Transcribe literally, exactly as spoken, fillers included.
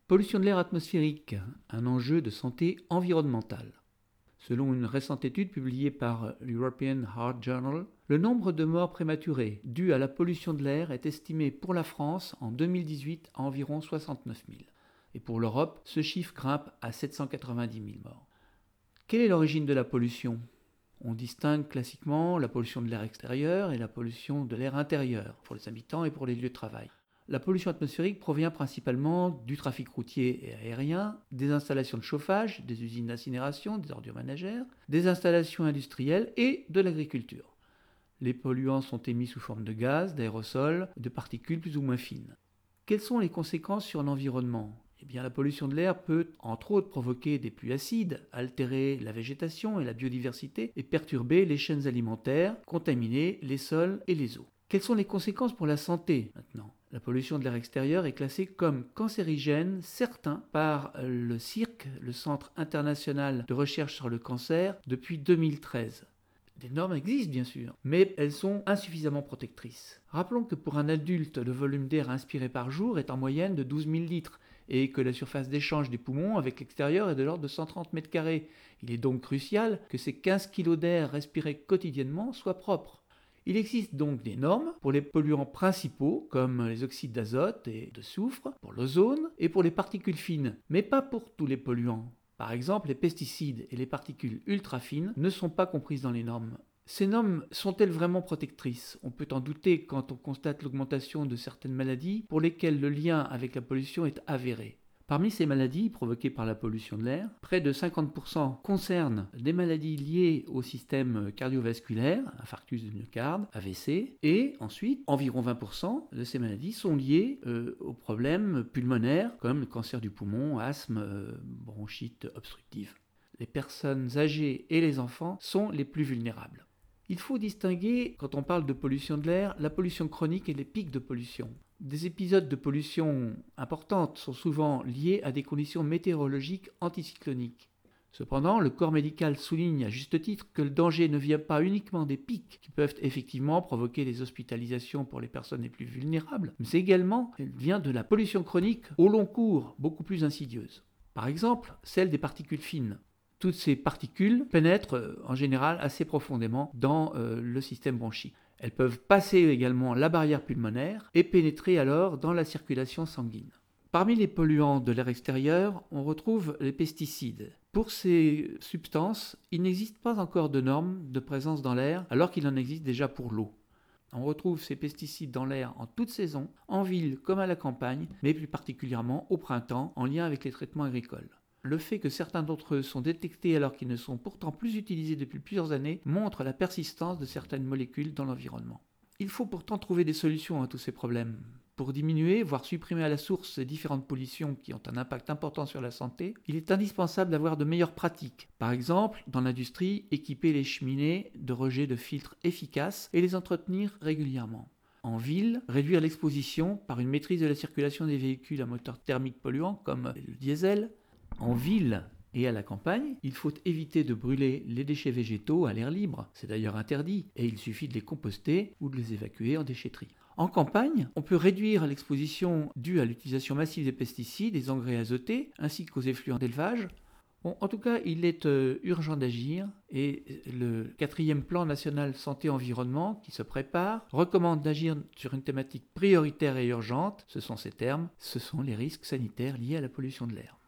Pollution de l'air atmosphérique, un enjeu de santé environnementale. Selon une récente étude publiée par l'European Heart Journal, le nombre de morts prématurées dues à la pollution de l'air est estimé pour la France en deux mille dix-huit à environ soixante-neuf mille. Et pour l'Europe, ce chiffre grimpe à sept cent quatre-vingt-dix mille morts. Quelle est l'origine de la pollution ? On distingue classiquement la pollution de l'air extérieur et la pollution de l'air intérieur pour les habitants et pour les lieux de travail. La pollution atmosphérique provient principalement du trafic routier et aérien, des installations de chauffage, des usines d'incinération, des ordures ménagères, des installations industrielles et de l'agriculture. Les polluants sont émis sous forme de gaz, d'aérosols, de particules plus ou moins fines. Quelles sont les conséquences sur l'environnement ? Eh bien, la pollution de l'air peut, entre autres, provoquer des pluies acides, altérer la végétation et la biodiversité et perturber les chaînes alimentaires, contaminer les sols et les eaux. Quelles sont les conséquences pour la santé maintenant ? La pollution de l'air extérieur est classée comme cancérigène certain par le C I R C, le Centre international de recherche sur le cancer, depuis deux mille treize. Des normes existent bien sûr, mais elles sont insuffisamment protectrices. Rappelons que pour un adulte, le volume d'air inspiré par jour est en moyenne de douze mille litres et que la surface d'échange des poumons avec l'extérieur est de l'ordre de cent trente mètres carrés. Il est donc crucial que ces quinze kilos d'air respirés quotidiennement soient propres. Il existe donc des normes pour les polluants principaux comme les oxydes d'azote et de soufre, pour l'ozone et pour les particules fines, mais pas pour tous les polluants. Par exemple, les pesticides et les particules ultra fines ne sont pas comprises dans les normes. Ces normes sont-elles vraiment protectrices ? On peut en douter quand on constate l'augmentation de certaines maladies pour lesquelles le lien avec la pollution est avéré. Parmi ces maladies provoquées par la pollution de l'air, près de cinquante pour cent concernent des maladies liées au système cardiovasculaire, infarctus du myocarde, A V C, et ensuite, environ vingt pour cent de ces maladies sont liées euh, aux problèmes pulmonaires comme le cancer du poumon, asthme, euh, bronchite obstructive. Les personnes âgées et les enfants sont les plus vulnérables. Il faut distinguer, quand on parle de pollution de l'air, la pollution chronique et les pics de pollution. Des épisodes de pollution importantes sont souvent liés à des conditions météorologiques anticycloniques. Cependant, le corps médical souligne à juste titre que le danger ne vient pas uniquement des pics qui peuvent effectivement provoquer des hospitalisations pour les personnes les plus vulnérables, mais également elle vient de la pollution chronique au long cours, beaucoup plus insidieuse. Par exemple, celle des particules fines. Toutes ces particules pénètrent en général assez profondément dans euh, le système bronchique. Elles peuvent passer également la barrière pulmonaire et pénétrer alors dans la circulation sanguine. Parmi les polluants de l'air extérieur, on retrouve les pesticides. Pour ces substances, il n'existe pas encore de normes de présence dans l'air alors qu'il en existe déjà pour l'eau. On retrouve ces pesticides dans l'air en toute saison, en ville comme à la campagne, mais plus particulièrement au printemps en lien avec les traitements agricoles. Le fait que certains d'entre eux sont détectés alors qu'ils ne sont pourtant plus utilisés depuis plusieurs années montre la persistance de certaines molécules dans l'environnement. Il faut pourtant trouver des solutions à tous ces problèmes. Pour diminuer, voire supprimer à la source ces différentes pollutions qui ont un impact important sur la santé, il est indispensable d'avoir de meilleures pratiques. Par exemple, dans l'industrie, équiper les cheminées de rejet de filtres efficaces et les entretenir régulièrement. En ville, réduire l'exposition par une maîtrise de la circulation des véhicules à moteur thermique polluant comme le diesel. En ville et à la campagne, il faut éviter de brûler les déchets végétaux à l'air libre. C'est d'ailleurs interdit et il suffit de les composter ou de les évacuer en déchetterie. En campagne, on peut réduire l'exposition due à l'utilisation massive des pesticides, des engrais azotés ainsi qu'aux effluents d'élevage. Bon, en tout cas, il est euh, urgent d'agir et le quatrième plan national santé-environnement qui se prépare recommande d'agir sur une thématique prioritaire et urgente. Ce sont ces termes, ce sont les risques sanitaires liés à la pollution de l'air.